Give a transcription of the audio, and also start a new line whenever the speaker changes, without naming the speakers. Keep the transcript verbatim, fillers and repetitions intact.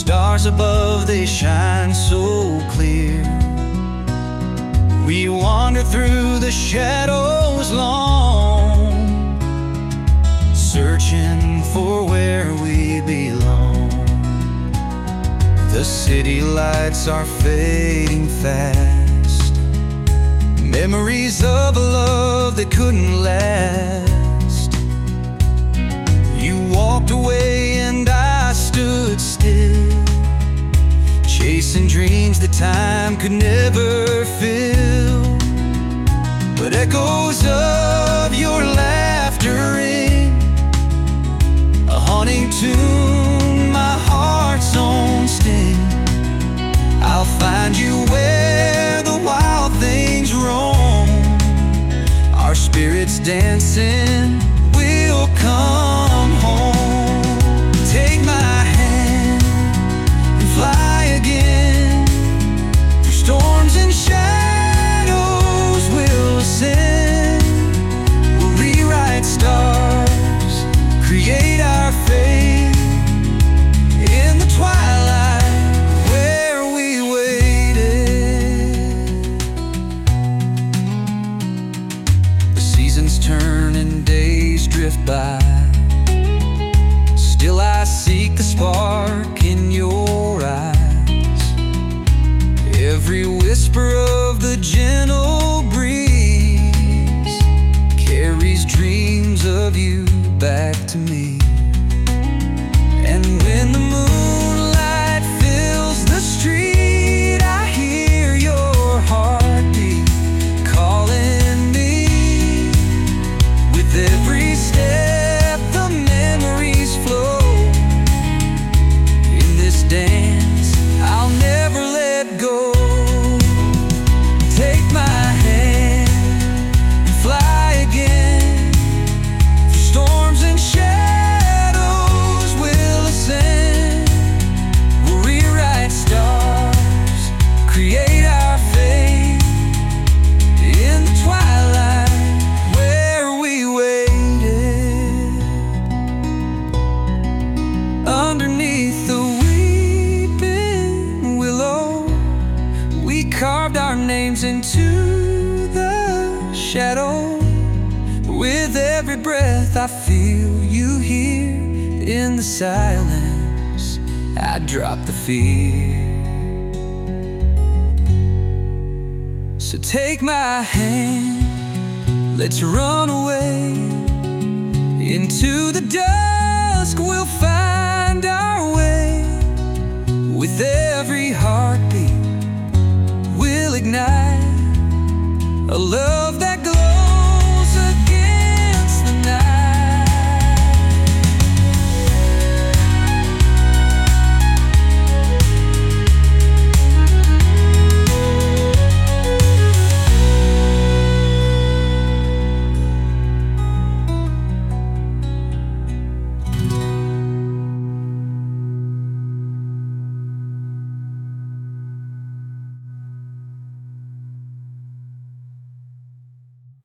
Stars above, they shine so clear. We wander through the shadows long, searching for where we belong. The city lights are fading fast, memories of a love that couldn't last. You walked away and I stood still, chasing dreams that time could never fill. But echoes of your laughter ring, a haunting tune, my heart's own sting. I'll find you where the wild things roam. Our spirits dancing, we'll come home. Take my hand and fly again. Through storms and shadows we'll ascend. We'll rewrite stars, create our fate in the twilight where we waited. The seasons turn and days drift by, still I seek the spark in your eyes. Every whisper of the gentle breeze carries dreams of you back to me. And when the moonlight fills the street, I hear your heartbeat calling me. With every step the memories flow. In this dance I'll never let go. Take my hand and fly again. Through storms and shadows we'll ascend. We'll rewrite stars, create our fate in the twilight where we waited. Underneath the weeping willow, we carved our names into the shadow. With every breath I feel you here. In the silence I drop the fear. So take my hand, let's run away. Into the dusk we'll find our way. With every heartbeat we'll ignite a love